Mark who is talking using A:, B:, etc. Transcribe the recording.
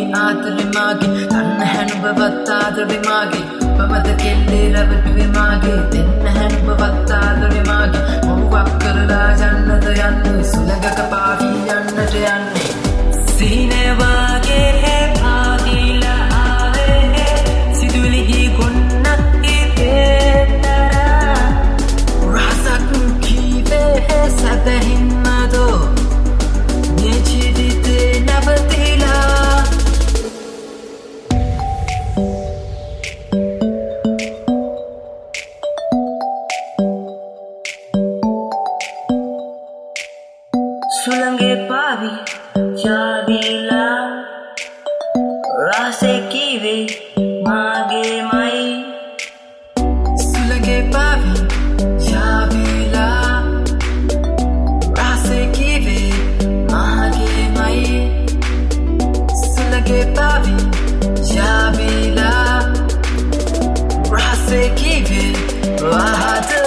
A: ආදරේ මාගේ අන්න හැනුබවත් ආදරේ මාගේ පමද කෙල්ලේ රැවටුවේ මාගේ දෙන්න හැනුබවත් ආදරේ මාගේ මොහුවක් කරලා යන්නද යන්නේ සුලඟක පාවී යන්නට යන්නේ සීනේ වාගේ පාදීලා ආවේ සිදුලිහි ගොන්නක් ඉතේතරා රසක් කීවේ සැපහින්මදෝ මේ ජීවිතේ නැවතිලා සුළඟේ පාවි ජාවිලා රසේ කීවේ මාගේමයි සුළඟේ පාවි ජාවිලා රසේ කීවේ මාගේමයි සුළඟේ පාවි ජාවිලා රසේ කීවේ වහත